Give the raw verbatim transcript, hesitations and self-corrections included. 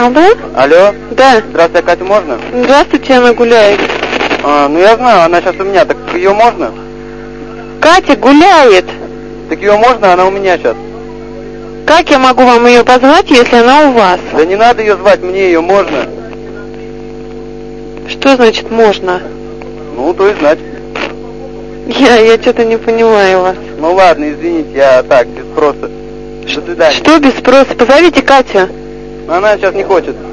Алло? Алло? Да. Здравствуйте, Катя, можно? Здравствуйте, она гуляет. А, ну я знаю, она сейчас у меня, так ее можно? Катя гуляет. Так ее можно, она у меня сейчас. Как я могу вам ее позвать, если она у вас? Да не надо ее звать, мне ее можно. Что значит можно? Ну, то и знать. Я, я что-то не понимаю вас. Ну ладно, извините, я так, без спроса. До свидания. Что без спроса? Позовите Катю. Она сейчас не хочет.